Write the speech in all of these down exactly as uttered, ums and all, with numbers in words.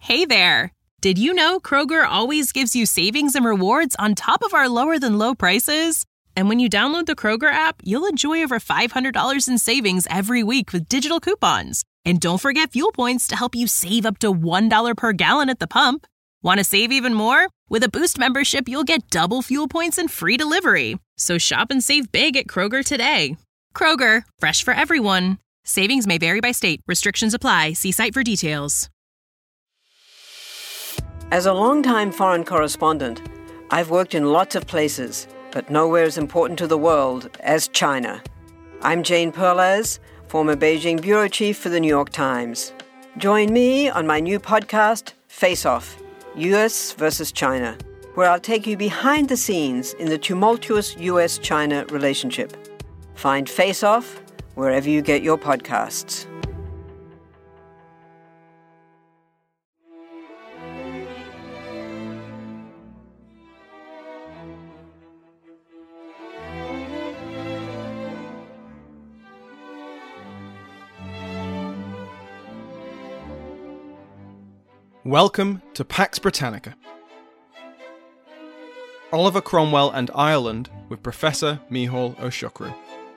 Hey there! Did you know Kroger always gives you savings and rewards on top of our lower-than-low prices? And when you download the Kroger app, you'll enjoy over five hundred dollars in savings every week with digital coupons. And don't forget fuel points to help you save up to one dollar per gallon at the pump. Want to save even more? With a Boost membership, you'll get double fuel points and free delivery. So shop and save big at Kroger today. Kroger, fresh for everyone. Savings may vary by state. Restrictions apply. See site for details. As a longtime foreign correspondent, I've worked in lots of places, but nowhere as important to the world as China. I'm Jane Perlez, former Beijing bureau chief for the New York Times. Join me on my new podcast, Face Off, U S versus China, where I'll take you behind the scenes in the tumultuous U S China relationship. Find Face Off wherever you get your podcasts. Welcome to Pax Britannica. Oliver Cromwell and Ireland with Professor Micheál Ó Siochrú.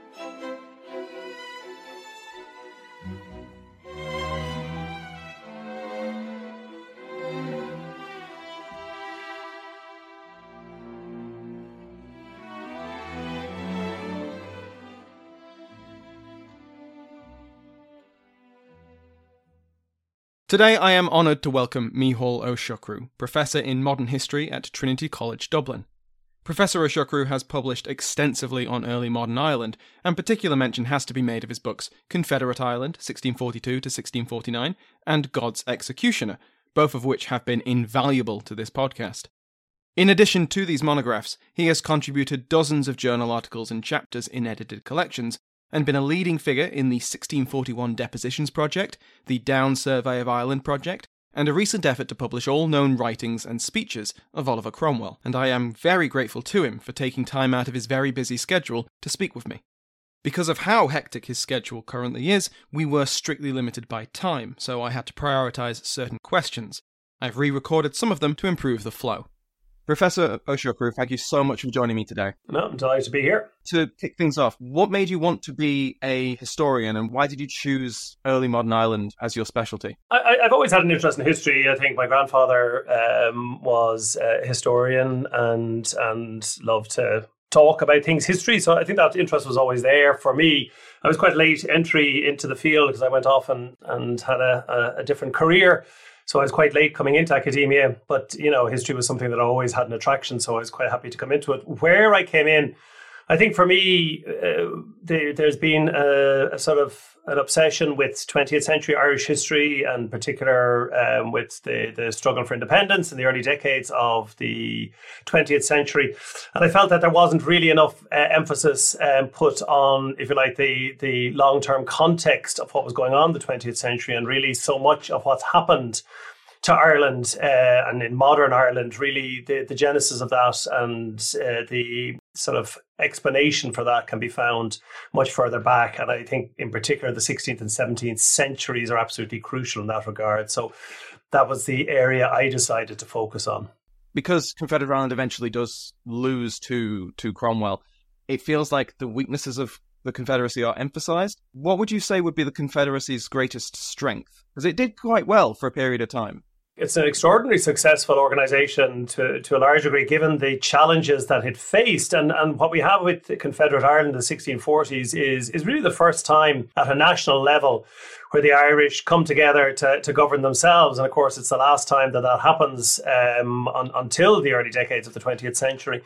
Today I am honoured to welcome Micheál Ó Siochrú, Professor in Modern History at Trinity College Dublin. Professor Ó Siochrú has published extensively on early modern Ireland, and particular mention has to be made of his books Confederate Ireland, sixteen forty-two to sixteen forty-nine, and God's Executioner, both of which have been invaluable to this podcast. In addition to these monographs, he has contributed dozens of journal articles and chapters in edited collections, and been a leading figure in the sixteen forty-one Depositions Project, the Down Survey of Ireland Project, and a recent effort to publish all known writings and speeches of Oliver Cromwell, and I am very grateful to him for taking time out of his very busy schedule to speak with me. Because of how hectic his schedule currently is, we were strictly limited by time, so I had to prioritise certain questions. I've re-recorded some of them to improve the flow. Professor Ó Siochrú, thank you so much for joining me today. No, I'm delighted to be here. To kick things off, what made you want to be a historian, and why did you choose early modern Ireland as your specialty? I, I've always had an interest in history. I think my grandfather um, was a historian and and loved to talk about things history, so I think that interest was always there for me. I was quite late entry into the field because I went off and, and had a, a, a different career. So I was quite late coming into academia, but, you know, history was something that I always had an attraction, so I was quite happy to come into it. Where I came in, I think for me, uh, there, there's been a, a sort of an obsession with twentieth century Irish history, and in particular um, with the, the struggle for independence in the early decades of the twentieth century. And I felt that there wasn't really enough uh, emphasis um, put on, if you like, the, the long-term context of what was going on in the twentieth century, and really so much of what's happened to Ireland uh, and in modern Ireland, really the, the genesis of that and uh, the sort of explanation for that can be found much further back. And I think in particular the sixteenth and seventeenth centuries are absolutely crucial in that regard. So that was the area I decided to focus on. Because Confederate Ireland eventually does lose to, to Cromwell, it feels like the weaknesses of the Confederacy are emphasized. What would you say would be the Confederacy's greatest strength? Because it did quite well for a period of time. It's an extraordinarily successful organisation to, to a large degree, given the challenges that it faced. And, and what we have with Confederate Ireland in the sixteen forties is, is really the first time at a national level where the Irish come together to, to govern themselves. And of course, it's the last time that that happens um, on, until the early decades of the twentieth century.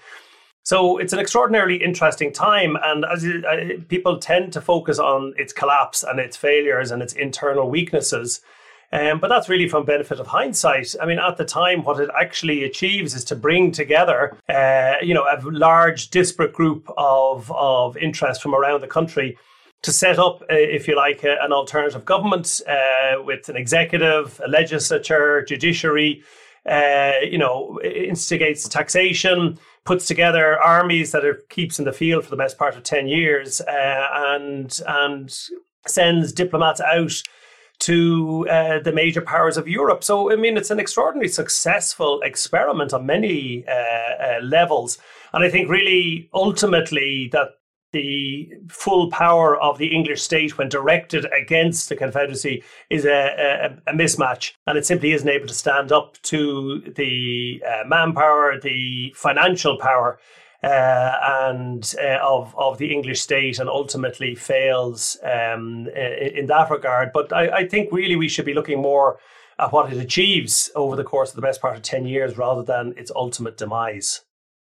So it's an extraordinarily interesting time. And as it, uh, people tend to focus on its collapse and its failures and its internal weaknesses. Um, but that's really from benefit of hindsight. I mean, at the time, what it actually achieves is to bring together, uh, you know, a large disparate group of, of interests from around the country to set up, uh, if you like, uh, an alternative government uh, with an executive, a legislature, judiciary, uh, you know, instigates taxation, puts together armies that it keeps in the field for the best part of ten years, uh, and and sends diplomats out to uh, the major powers of Europe. So, I mean, it's an extraordinarily successful experiment on many uh, uh, levels. And I think really ultimately that the full power of the English state when directed against the Confederacy is a, a, a mismatch. And it simply isn't able to stand up to the uh, manpower, the financial power uh, and uh, of, of the English state, and ultimately fails um, in, in that regard. But I, I think really we should be looking more at what it achieves over the course of the best part of ten years rather than its ultimate demise.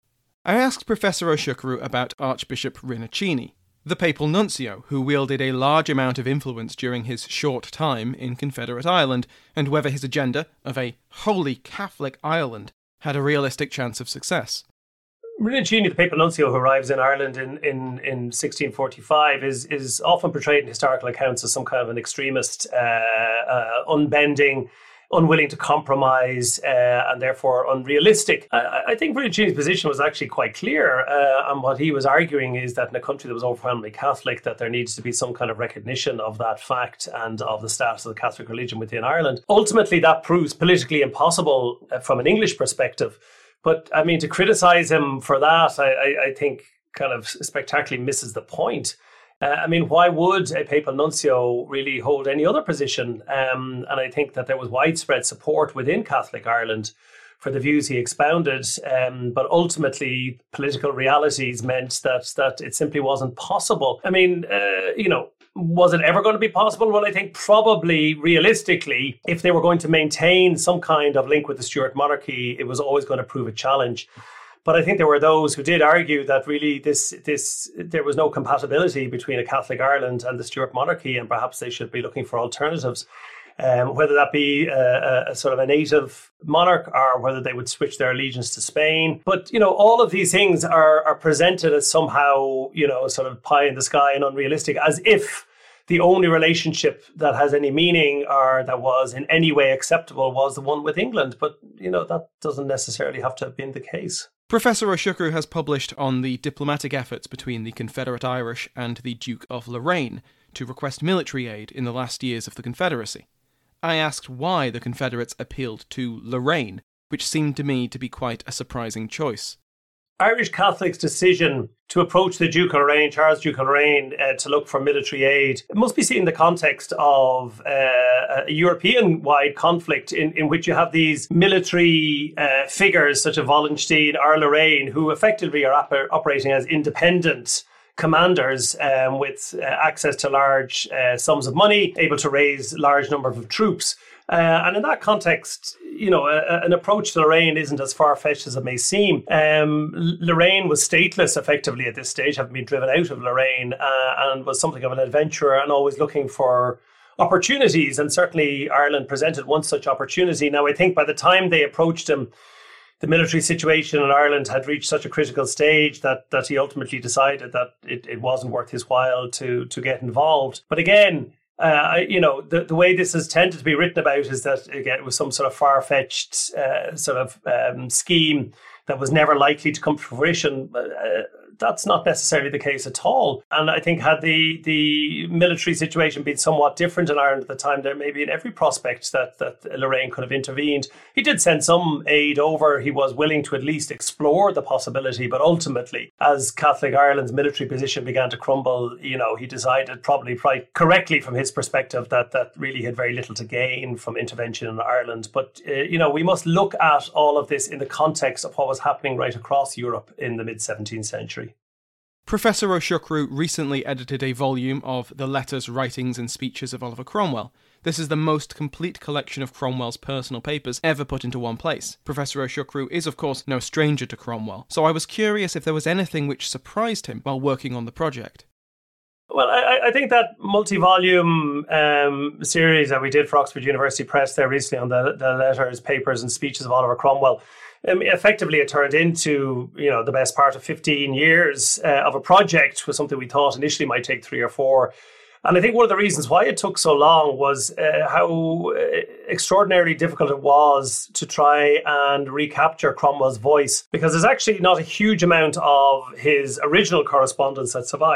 I asked Professor Oshukwu about Archbishop Rinuccini, the papal nuncio who wielded a large amount of influence during his short time in Confederate Ireland, and whether his agenda of a wholly Catholic Ireland had a realistic chance of success. Rinuccini, the papal nuncio who arrives in Ireland in, in, in sixteen forty-five, is, is often portrayed in historical accounts as some kind of an extremist, uh, uh, unbending, unwilling to compromise, uh, and therefore unrealistic. I, I think Rinuccini's position was actually quite clear, uh, and what he was arguing is that in a country that was overwhelmingly Catholic, that there needs to be some kind of recognition of that fact and of the status of the Catholic religion within Ireland. Ultimately, that proves politically impossible uh, from an English perspective. But, I mean, to criticise him for that, I, I, I think kind of spectacularly misses the point. Uh, I mean, why would a papal nuncio really hold any other position? Um, and I think that there was widespread support within Catholic Ireland for the views he expounded. Um, but ultimately, political realities meant that that it simply wasn't possible. I mean, uh, you know, was it ever going to be possible? Well, I think probably realistically, if they were going to maintain some kind of link with the Stuart monarchy, it was always going to prove a challenge. But I think there were those who did argue that really this this there was no compatibility between a Catholic Ireland and the Stuart monarchy, and perhaps they should be looking for alternatives, um, whether that be a, a sort of a native monarch or whether they would switch their allegiance to Spain. But, you know, all of these things are, are presented as somehow, you know, sort of pie in the sky and unrealistic, as if the only relationship that has any meaning or that was in any way acceptable was the one with England. But, you know, that doesn't necessarily have to have been the case. Professor Oshukwu has published on the diplomatic efforts between the Confederate Irish and the Duke of Lorraine to request military aid in the last years of the Confederacy. I asked why the Confederates appealed to Lorraine, which seemed to me to be quite a surprising choice. Irish Catholics' decision to approach the Duke of Lorraine, Charles Duke of Lorraine, uh, to look for military aid, it must be seen in the context of uh, a European-wide conflict in, in which you have these military uh, figures such as Wallenstein or Lorraine, who effectively are op- operating as independent commanders um, with uh, access to large uh, sums of money, able to raise large numbers of troops. Uh, and in that context, you know, a, an approach to Lorraine isn't as far-fetched as it may seem. Um, Lorraine was stateless effectively at this stage, having been driven out of Lorraine, uh, and was something of an adventurer and always looking for opportunities. And certainly Ireland presented one such opportunity. Now, I think by the time they approached him, the military situation in Ireland had reached such a critical stage that that he ultimately decided that it, it wasn't worth his while to to get involved. But again, Uh, you know, the, the way this has tended to be written about is that, again, it was some sort of far-fetched uh, sort of um, scheme that was never likely to come to fruition. Uh, that's not necessarily the case at all. And I think had the the military situation been somewhat different in Ireland at the time, there may be in every prospect that, that Lorraine could have intervened. He did send some aid over. He was willing to at least explore the possibility. But ultimately, as Catholic Ireland's military position began to crumble, you know, he decided probably quite correctly from his perspective that that really had very little to gain from intervention in Ireland. But, uh, you know, we must look at all of this in the context of what was happening right across Europe in the mid-seventeenth century. Professor Oshukwu recently edited a volume of the letters, writings and speeches of Oliver Cromwell. This is the most complete collection of Cromwell's personal papers ever put into one place. Professor Oshukwu is, of course, no stranger to Cromwell, so I was curious if there was anything which surprised him while working on the project. Well, I, I think that multi-volume um, series that we did for Oxford University Press there recently on the, the letters, papers and speeches of Oliver Cromwell, um, effectively it turned into, you know, the best part of fifteen years uh, of a project, was something we thought initially might take three or four. And I think one of the reasons why it took so long was uh, how extraordinarily difficult it was to try and recapture Cromwell's voice, because there's actually not a huge amount of his original correspondence that survives.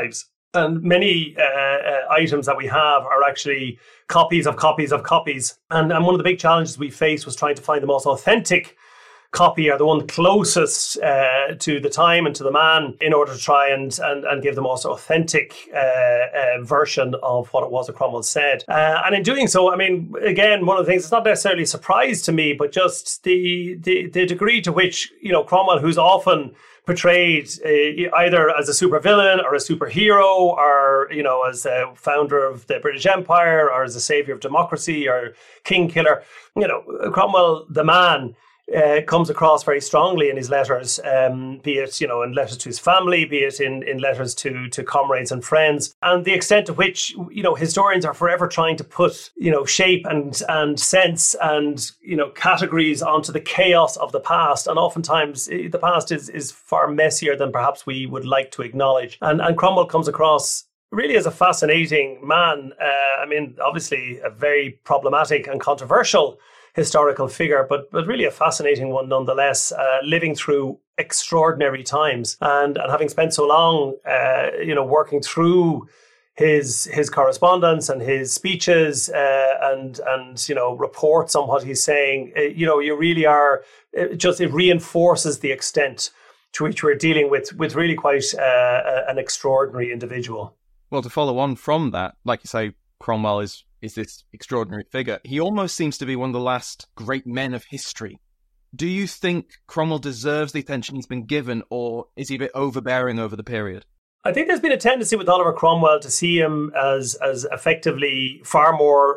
And many uh, uh, items that we have are actually copies of copies of copies. And, and one of the big challenges we faced was trying to find the most authentic copy, or the one closest uh, to the time and to the man, in order to try and and, and give the most authentic uh, uh, version of what it was that Cromwell said. Uh, and in doing so, I mean, again, one of the things, it's not necessarily a surprise to me, but just the the, the degree to which, you know, Cromwell, who's often portrayed uh, either as a supervillain or a superhero, or, you know, as a founder of the British Empire, or as a savior of democracy, or king killer, you know, Cromwell, the man, Uh, comes across very strongly in his letters, um, be it, you know, in letters to his family, be it in, in letters to to comrades and friends, and the extent to which, you know, historians are forever trying to put, you know, shape and and sense and, you know, categories onto the chaos of the past, and oftentimes the past is is far messier than perhaps we would like to acknowledge. And and Cromwell comes across really as a fascinating man. Uh, I mean, obviously a very problematic and controversial historical figure, but but really a fascinating one nonetheless, uh, living through extraordinary times, and and having spent so long, uh, you know, working through his his correspondence and his speeches uh, and and you know, reports on what he's saying. Uh, you know, you really are, it just it reinforces the extent to which we're dealing with with really quite uh, an extraordinary individual. Well, to follow on from that, like you say, Cromwell is is this extraordinary figure. He almost seems to be one of the last great men of history. Do you think Cromwell deserves the attention he's been given, or is he a bit overbearing over the period? I think there's been a tendency with Oliver Cromwell to see him as as effectively far more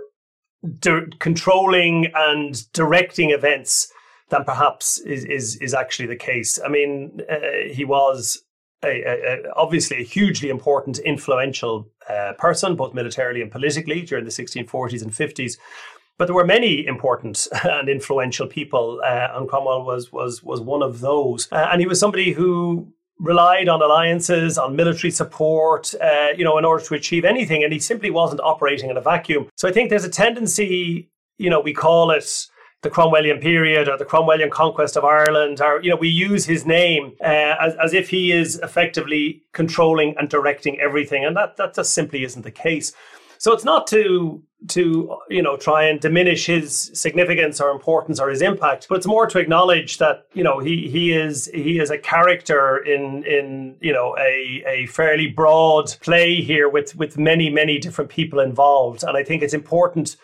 di- controlling and directing events than perhaps is is, is actually the case. I mean, uh, he was A, a, a, obviously a hugely important, influential uh, person, both militarily and politically, during the sixteen forties and fifties. But there were many important and influential people, uh, and Cromwell was was was one of those. Uh, and he was somebody who relied on alliances, on military support, uh, you know, in order to achieve anything. And he simply wasn't operating in a vacuum. So I think there's a tendency, you know, we call it the Cromwellian period or the Cromwellian conquest of Ireland, or, you know, we use his name uh, as, as if he is effectively controlling and directing everything. And that, that just simply isn't the case. So it's not to, to, you know, try and diminish his significance or importance or his impact, but it's more to acknowledge that, you know, he, he is, he is a character in, in, you know, a, a fairly broad play here with, with many, many different people involved. And I think it's important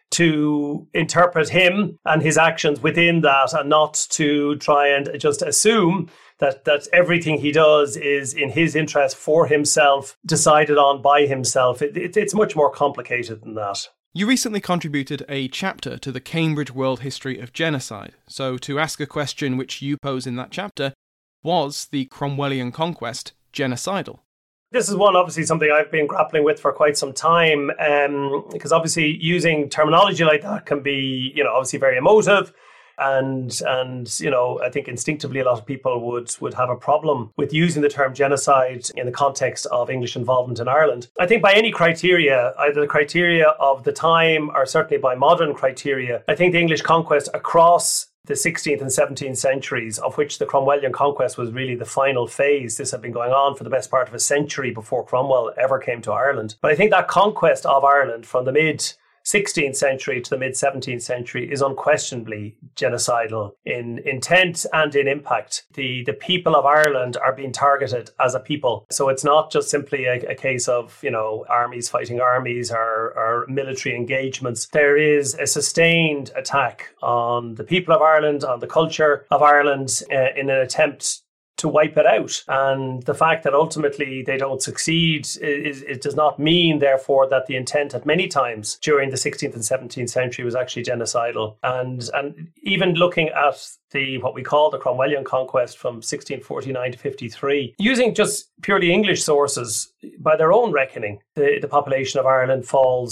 to interpret him and his actions within that, and not to try and just assume that that everything he does is in his interest, for himself, decided on by himself. It, it, it's much more complicated than that. You recently contributed a chapter to the Cambridge World History of Genocide. So to ask a question which you pose in that chapter, was the Cromwellian conquest genocidal? This is one, obviously, something I've been grappling with for quite some time, um, because obviously using terminology like that can be, you know, obviously very emotive. And, and you know, I think instinctively a lot of people would, would have a problem with using the term genocide in the context of English involvement in Ireland. I think by any criteria, either the criteria of the time or certainly by modern criteria, I think the English conquest across the sixteenth and seventeenth centuries, of which the Cromwellian conquest was really the final phase. This had been going on for the best part of a century before Cromwell ever came to Ireland. But I think that conquest of Ireland from the mid sixteenth century to the mid seventeenth century is unquestionably genocidal in intent and in impact. The the people of Ireland are being targeted as a people. So it's not just simply a, a case of, you know, armies fighting armies or, or military engagements. There is a sustained attack on the people of Ireland, on the culture of Ireland, uh, in an attempt to wipe it out. And the fact that ultimately they don't succeed, is, it does not mean, therefore, that the intent at many times during the sixteenth and seventeenth century was actually genocidal. And and even looking at the what we call the Cromwellian conquest from sixteen forty-nine to fifty-three, using just purely English sources, by their own reckoning, the, the population of Ireland falls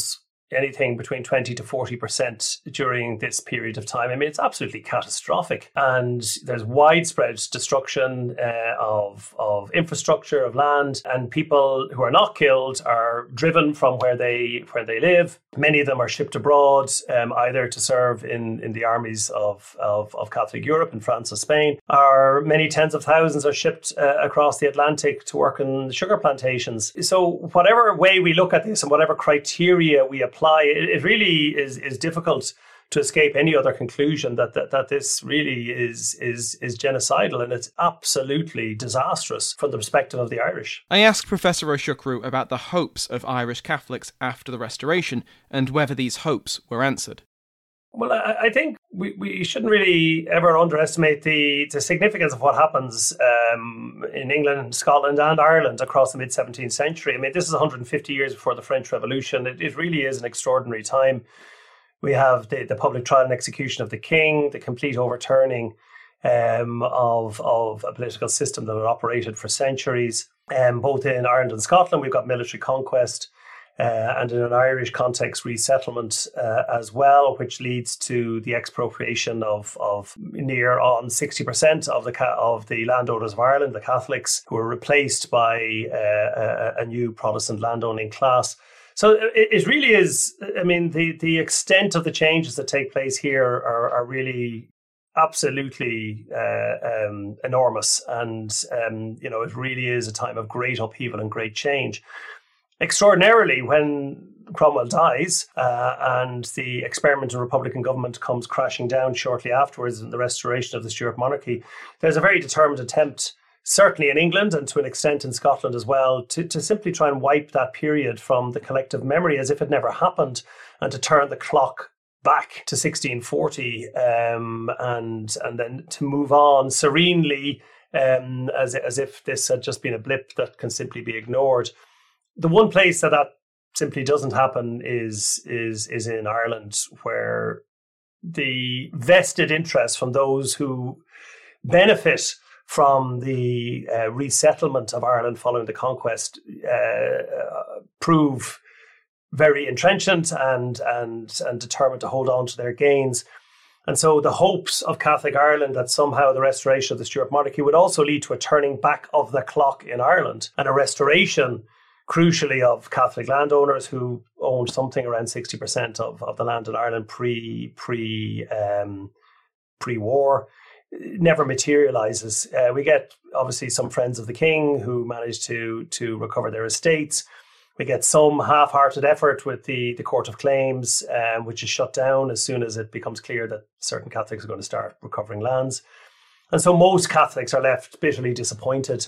anything between twenty to forty percent during this period of time. I mean, it's absolutely catastrophic. And there's widespread destruction uh, of, of infrastructure, of land, and people who are not killed are driven from where they where they live. Many of them are shipped abroad, um, either to serve in, in the armies of, of, of Catholic Europe, in France or Spain, or many tens of thousands are shipped uh, across the Atlantic to work in sugar plantations. So whatever way we look at this and whatever criteria we apply, it, it really is, is difficult to escape any other conclusion that that, that this really is, is, is genocidal, and it's absolutely disastrous from the perspective of the Irish. I asked Professor O'Shuckru about the hopes of Irish Catholics after the Restoration and whether these hopes were answered. Well, I, I think we, we shouldn't really ever underestimate the, the significance of what happens um, in England, Scotland and Ireland across the mid-seventeenth century. I mean, this is one hundred fifty years before the French Revolution. It, it really is an extraordinary time. We have the, the public trial and execution of the king, the complete overturning um, of, of a political system that had operated for centuries. Um, both in Ireland and Scotland, we've got military conquest. Uh, and in an Irish context, resettlement uh, as well, which leads to the expropriation of, of near on sixty percent of the of the landowners of Ireland, the Catholics, who were replaced by uh, a, a new Protestant landowning class. So it, it really is, I mean, the, the extent of the changes that take place here are, are really absolutely uh, um, enormous. And, um, you know, it really is a time of great upheaval and great change. Extraordinarily, when Cromwell dies uh, and the experimental Republican government comes crashing down shortly afterwards in the restoration of the Stuart monarchy, there's a very determined attempt, certainly in England and to an extent in Scotland as well, to, to simply try and wipe that period from the collective memory as if it never happened, and to turn the clock back to sixteen forty um, and and then to move on serenely um, as, as if this had just been a blip that can simply be ignored. The one place that that simply doesn't happen is is is in Ireland, where the vested interest from those who benefit from the uh, resettlement of Ireland following the conquest uh, prove very entrenchant and and and determined to hold on to their gains. And so the hopes of Catholic Ireland that somehow the restoration of the Stuart monarchy would also lead to a turning back of the clock in Ireland and a restoration, crucially, of Catholic landowners who owned something around sixty percent of, of the land in Ireland pre, pre, um, pre-war, never materialises. Uh, we get, obviously, some friends of the king who manage to, to recover their estates. We get some half-hearted effort with the, the Court of Claims, um, which is shut down as soon as it becomes clear that certain Catholics are going to start recovering lands. And so most Catholics are left bitterly disappointed.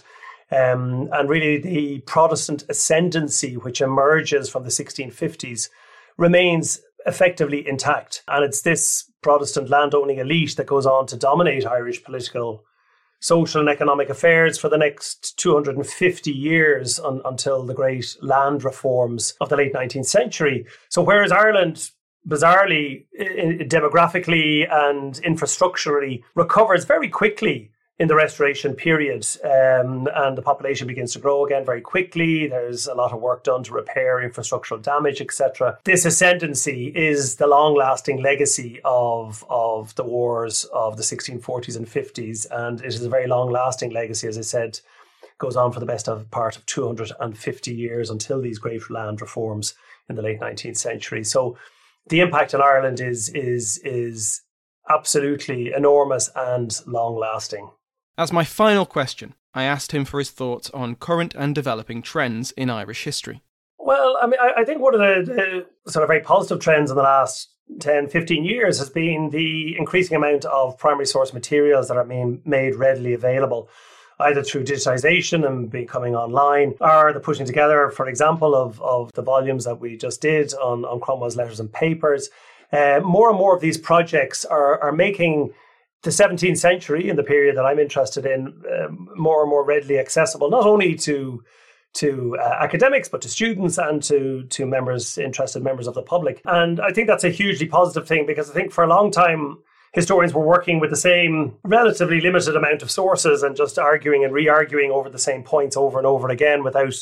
Um, and really the Protestant ascendancy which emerges from the sixteen fifties remains effectively intact. And it's this Protestant landowning elite that goes on to dominate Irish political, social and economic affairs for the next two hundred fifty years un- until the great land reforms of the late nineteenth century. So whereas Ireland, bizarrely, I- demographically and infrastructurally recovers very quickly in the restoration period, um, and the population begins to grow again very quickly. There's a lot of work done to repair infrastructural damage, et cetera. This ascendancy is the long-lasting legacy of, of the wars of the sixteen forties and fifties, and it is a very long-lasting legacy, as I said, goes on for the best of part of two hundred fifty years until these great land reforms in the late nineteenth century. So the impact in Ireland is is is absolutely enormous and long-lasting. As my final question, I asked him for his thoughts on current and developing trends in Irish history. Well, I mean, I, I think one of the, the sort of very positive trends in the last ten, fifteen years has been the increasing amount of primary source materials that are being made readily available, either through digitization and becoming online, or the putting together, for example, of, of the volumes that we just did on, on Cromwell's letters and papers. Uh, more and more of these projects are, are making the seventeenth century, in the period that I'm interested in, um, more and more readily accessible, not only to to uh, academics, but to students and to to members, interested members of the public. And I think that's a hugely positive thing, because I think for a long time, historians were working with the same relatively limited amount of sources and just arguing and re-arguing over the same points over and over again without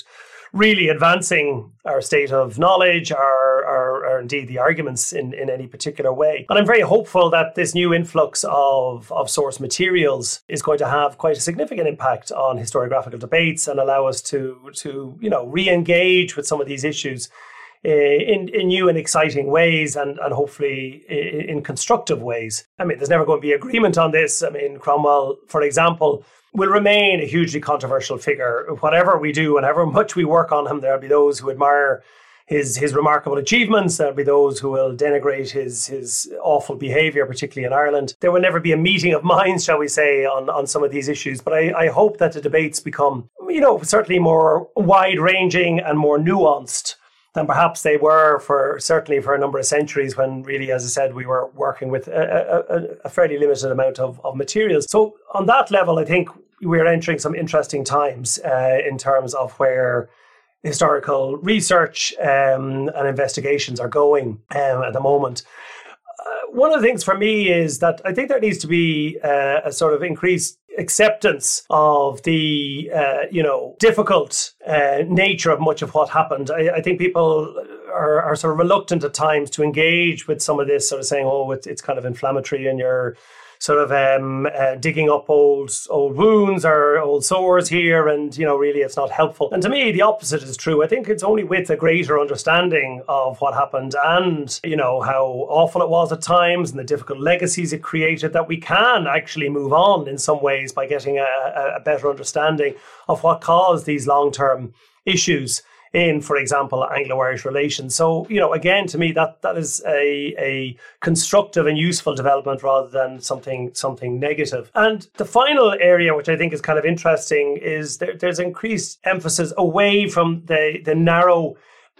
really advancing our state of knowledge, or, or, or indeed the arguments in, in any particular way. And I'm very hopeful that this new influx of, of source materials is going to have quite a significant impact on historiographical debates and allow us to, to you know, re-engage with some of these issues in, in new and exciting ways, and, and hopefully in, in constructive ways. I mean, there's never going to be agreement on this. I mean, Cromwell, for example, will remain a hugely controversial figure. Whatever we do and however much we work on him, there'll be those who admire his his remarkable achievements. There'll be those who will denigrate his his awful behaviour, particularly in Ireland. There will never be a meeting of minds, shall we say, on, on some of these issues. But I, I hope that the debates become, you know, certainly more wide-ranging and more nuanced than perhaps they were for certainly for a number of centuries, when really, as I said, we were working with a, a, a fairly limited amount of, of materials. So on that level, I think we're entering some interesting times uh, in terms of where historical research um, and investigations are going um, at the moment. Uh, one of the things for me is that I think there needs to be uh, a sort of increased acceptance of the, uh, you know, difficult uh, nature of much of what happened. I, I think people are, are sort of reluctant at times to engage with some of this, sort of saying, oh, it's, it's kind of inflammatory and you're sort of um, uh, digging up old old wounds or old sores here, and, you know, really it's not helpful. And to me, the opposite is true. I think it's only with a greater understanding of what happened and, you know, how awful it was at times and the difficult legacies it created that we can actually move on in some ways by getting a, a better understanding of what caused these long-term issues in, for example, Anglo-Irish relations. So, you know, again, to me, that that is a, a constructive and useful development rather than something something negative. And the final area, which I think is kind of interesting, is there, there's increased emphasis away from the, the narrow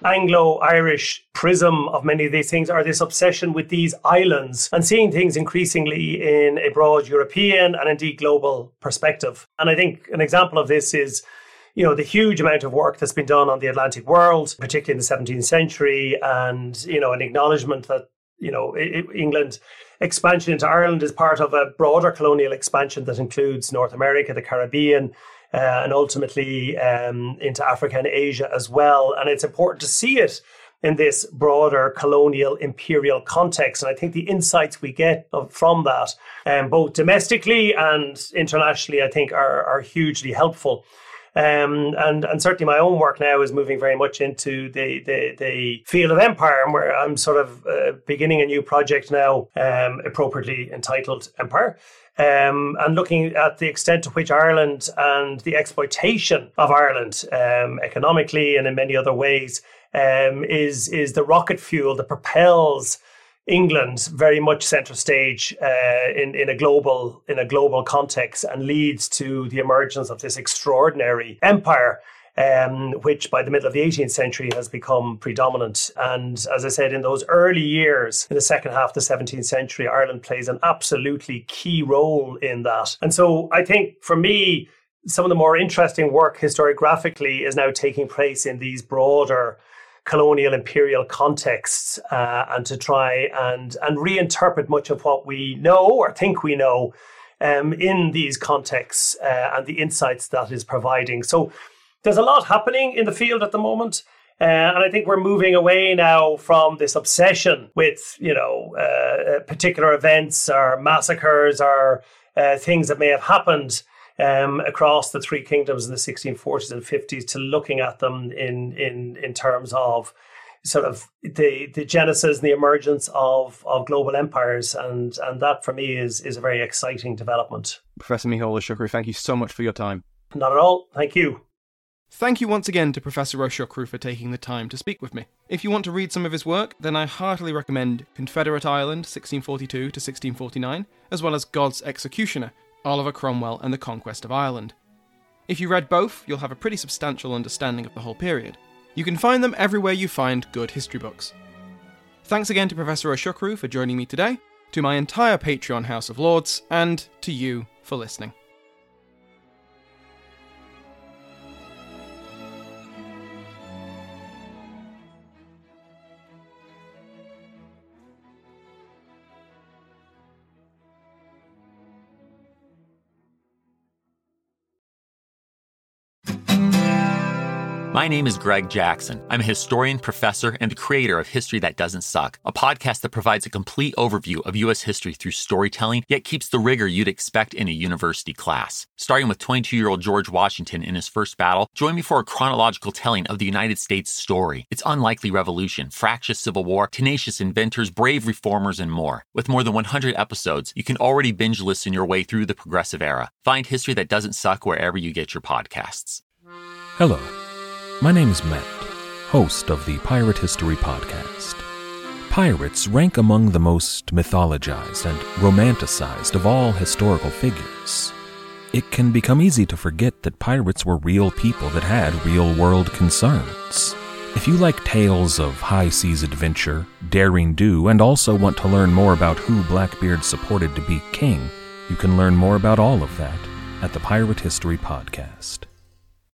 Anglo-Irish prism of many of these things, or this obsession with these islands, and seeing things increasingly in a broad European and indeed global perspective. And I think an example of this is, you know, the huge amount of work that's been done on the Atlantic world, particularly in the seventeenth century, and, you know, an acknowledgement that, you know, England expansion into Ireland is part of a broader colonial expansion that includes North America, the Caribbean, uh, and ultimately um, into Africa and Asia as well. And it's important to see it in this broader colonial imperial context. And I think the insights we get from that, um, both domestically and internationally, I think are, are hugely helpful. Um, and, and certainly my own work now is moving very much into the, the, the field of empire, where I'm sort of uh, beginning a new project now, um, appropriately entitled Empire, um, and looking at the extent to which Ireland and the exploitation of Ireland um, economically and in many other ways um, is, is the rocket fuel that propels England very much centre stage uh, in in a global in a global context, and leads to the emergence of this extraordinary empire, um, which by the middle of the eighteenth century has become predominant. And as I said, in those early years, in the second half of the seventeenth century, Ireland plays an absolutely key role in that. And so I think for me, some of the more interesting work historiographically is now taking place in these broader colonial imperial contexts, uh, and to try and and reinterpret much of what we know or think we know um, in these contexts, uh, and the insights that is providing. So there's a lot happening in the field at the moment, uh, and I think we're moving away now from this obsession with, you know, uh, particular events or massacres or uh, things that may have happened Um, across the three kingdoms in the sixteen forties and fifties, to looking at them in in in terms of sort of the the genesis and the emergence of of global empires, and and that for me is is a very exciting development. Professor Micheál Ó Siochrú, thank you so much for your time. Not at all. Thank you. Thank you once again to Professor Ó Siochrú for taking the time to speak with me. If you want to read some of his work, then I heartily recommend Confederate Ireland, sixteen forty-two to sixteen forty-nine, as well as God's Executioner, Oliver Cromwell and the Conquest of Ireland. If you read both, you'll have a pretty substantial understanding of the whole period. You can find them everywhere you find good history books. Thanks again to Professor Ó Siochrú for joining me today, to my entire Patreon House of Lords, and to you for listening. My name is Greg Jackson. I'm a historian, professor, and the creator of History That Doesn't Suck, a podcast that provides a complete overview of U S history through storytelling, yet keeps the rigor you'd expect in a university class. Starting with twenty-two-year-old George Washington in his first battle, join me for a chronological telling of the United States story, its unlikely revolution, fractious civil war, tenacious inventors, brave reformers, and more. With more than one hundred episodes, you can already binge listen your way through the progressive era. Find History That Doesn't Suck wherever you get your podcasts. Hello. My name is Matt, host of the Pirate History Podcast. Pirates rank among the most mythologized and romanticized of all historical figures. It can become easy to forget that pirates were real people that had real-world concerns. If you like tales of high-seas adventure, daring do, and also want to learn more about who Blackbeard supported to be king, you can learn more about all of that at the Pirate History Podcast.